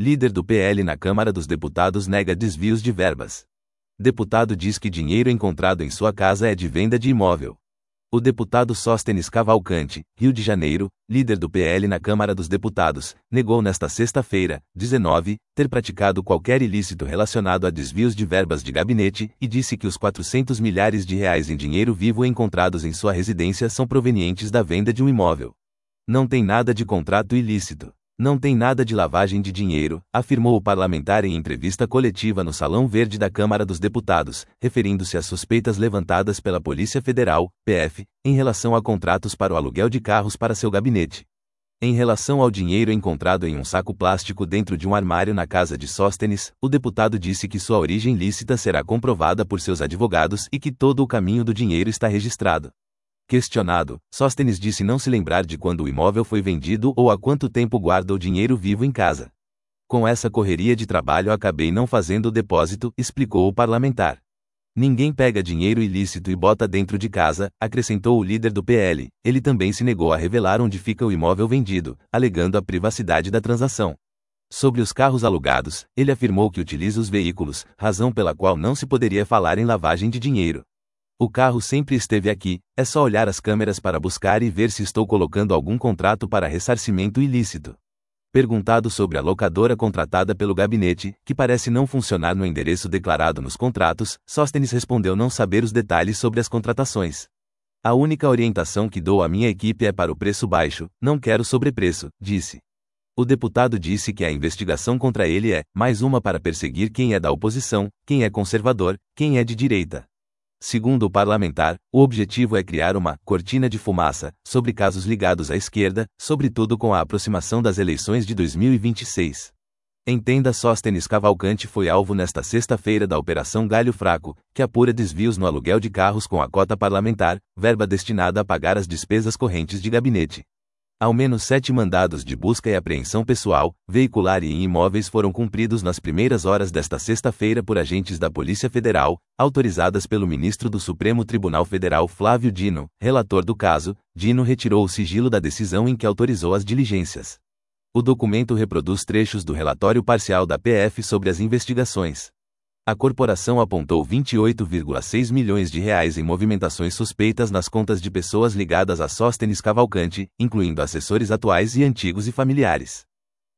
líder do PL na Câmara dos Deputados nega desvios de verbas. Deputado diz que dinheiro encontrado em sua casa é de venda de imóvel. O deputado Sóstenes Cavalcante, Rio de Janeiro, líder do PL na Câmara dos Deputados, negou nesta sexta-feira, 19, ter praticado qualquer ilícito relacionado a desvios de verbas de gabinete e disse que os 400 milhares de reais em dinheiro vivo encontrados em sua residência são provenientes da venda de um imóvel. Não tem nada de contrato ilícito. Não tem nada de lavagem de dinheiro, afirmou o parlamentar em entrevista coletiva no Salão Verde da Câmara dos Deputados, referindo-se às suspeitas levantadas pela Polícia Federal, PF, em relação a contratos para o aluguel de carros para seu gabinete. Em relação ao dinheiro encontrado em um saco plástico dentro de um armário na casa de Sóstenes, o deputado disse que sua origem lícita será comprovada por seus advogados e que todo o caminho do dinheiro está registrado. Questionado, Sóstenes disse não se lembrar de quando o imóvel foi vendido ou há quanto tempo guarda o dinheiro vivo em casa. Com essa correria de trabalho acabei não fazendo o depósito, explicou o parlamentar. Ninguém pega dinheiro ilícito e bota dentro de casa, acrescentou o líder do PL. Ele também se negou a revelar onde fica o imóvel vendido, alegando a privacidade da transação. Sobre os carros alugados, ele afirmou que utiliza os veículos, razão pela qual não se poderia falar em lavagem de dinheiro. O carro sempre esteve aqui, é só olhar as câmeras para buscar e ver se estou colocando algum contrato para ressarcimento ilícito. Perguntado sobre a locadora contratada pelo gabinete, que parece não funcionar no endereço declarado nos contratos, Sóstenes respondeu não saber os detalhes sobre as contratações. A única orientação que dou à minha equipe é para o preço baixo, não quero sobrepreço, disse. O deputado disse que a investigação contra ele é, mais uma para perseguir quem é da oposição, quem é conservador, quem é de direita. Segundo o parlamentar, o objetivo é criar uma cortina de fumaça sobre casos ligados à esquerda, sobretudo com a aproximação das eleições de 2026. Entenda, Sóstenes Cavalcante foi alvo nesta sexta-feira da Operação Galho Fraco, que apura desvios no aluguel de carros com a cota parlamentar, verba destinada a pagar as despesas correntes de gabinete. Ao menos 7 mandados de busca e apreensão pessoal, veicular e em imóveis foram cumpridos nas primeiras horas desta sexta-feira por agentes da Polícia Federal, autorizadas pelo ministro do Supremo Tribunal Federal Flávio Dino, relator do caso. Dino retirou o sigilo da decisão em que autorizou as diligências. O documento reproduz trechos do relatório parcial da PF sobre as investigações. A corporação apontou 28,6 milhões de reais em movimentações suspeitas nas contas de pessoas ligadas a Sóstenes Cavalcante, incluindo assessores atuais e antigos e familiares.